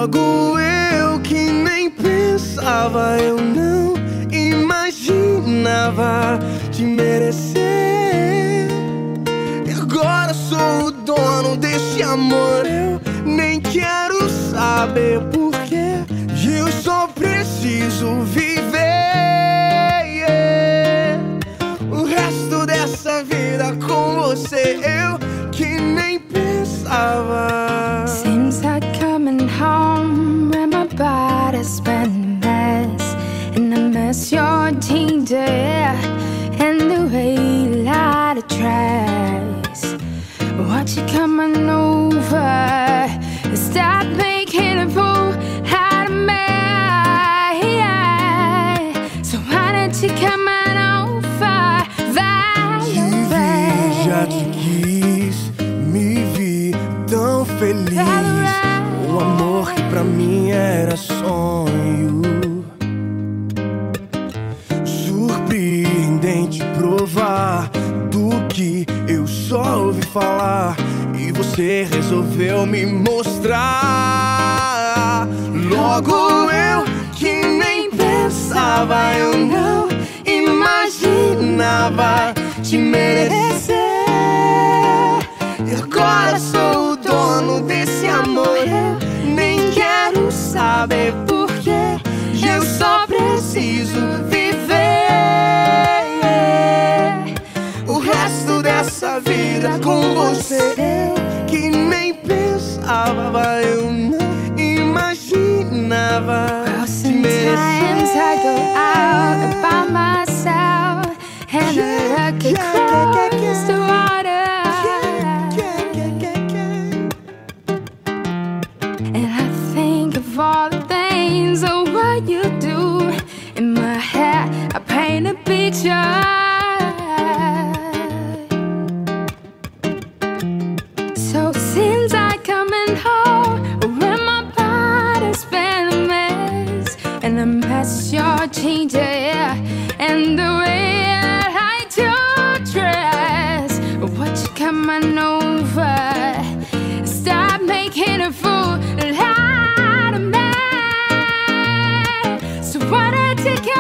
Logo eu que nem pensava, eu não imaginava te merecer. E agora sou o dono desse amor, eu nem quero saber porquê. E eu só preciso viver o resto dessa vida com você, eu que nem pensava. Seems like coming home when my body's been a mess, and I miss your ginger and the way you light the trash. Watch you coming over, stop making a fool out of me. So why don't you come on over, Valerie? Já te quis, me vi tão feliz. O amor que pra mim era sonho. Surpreendente provar do que eu só ouvi falar, e você resolveu me mostrar. Logo eu que nem pensava, eu não imaginava te merecer. E agora sou o dono desse amor, eu nem quero saber porquê. E eu só preciso viver o resto dessa vida com você, eu que nem pensava, eu não imaginava te merecer. Sometimes I go out by myself and I look across the water, and I think of all the things of what you do. In my head I paint a picture. So seems like coming home when my body's been a mess, and I miss your ginger and the way I do dress. What you coming over? Stop making a fool out of me. So why don't you